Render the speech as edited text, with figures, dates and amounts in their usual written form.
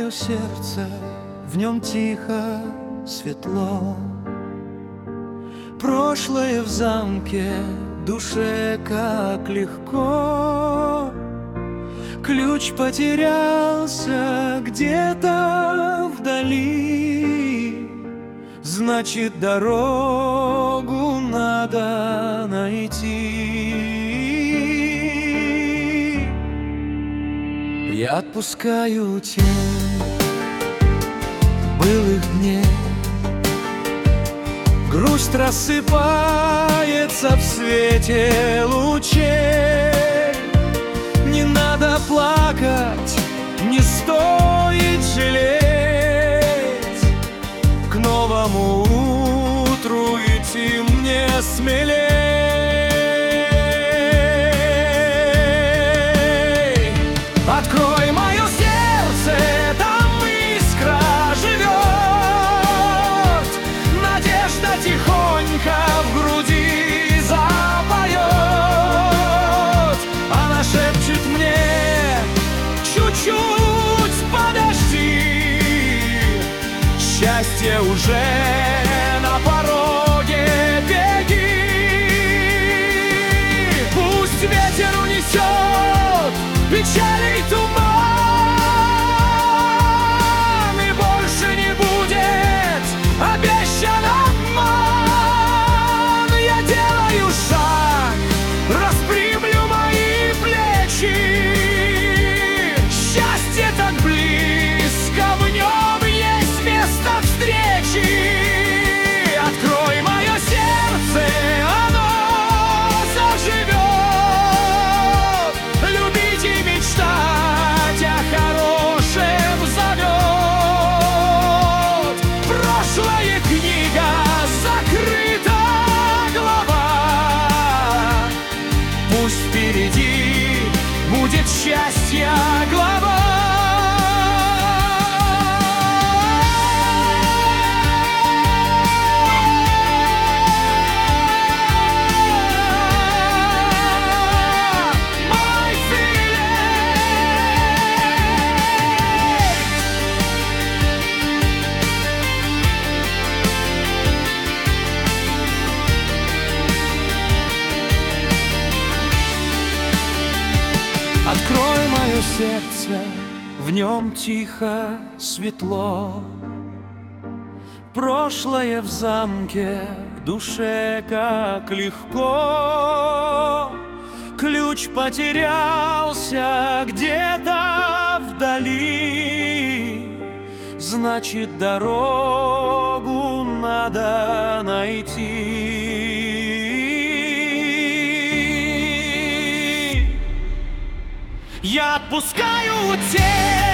мое сердце, в нем тихо, светло. Прошлое в замке, душе как легко. Ключ потерялся где-то вдали, значит, дорогу надо найти. Я отпускаю тень былых дней, грусть рассыпается в свете лучей. Не надо плакать, не стоит жалеть, к новому утру идти мне смелей. Открой мое сердце, там искра живет, надежда тихонько в груди запоет. Она шепчет мне: чуть-чуть подожди, счастье уже на пороге, беги. Пусть ветер унесет печали и туман, и больше не будет обещан обман. Я делаю шаг, распрямлю мои плечи. Счастье так близко, в нем есть место встречи. Открой мое сердце, оно заживет. Любить и мечтать о хорошем зовет. Прошлая книга, закрыта глава, пусть впереди будет счастье глава. Открой мое сердце, в нем тихо, светло. Прошлое в замке, в душе как легко. Ключ потерялся где-то вдали, значит, дорогу надо найти. Я отпускаю тень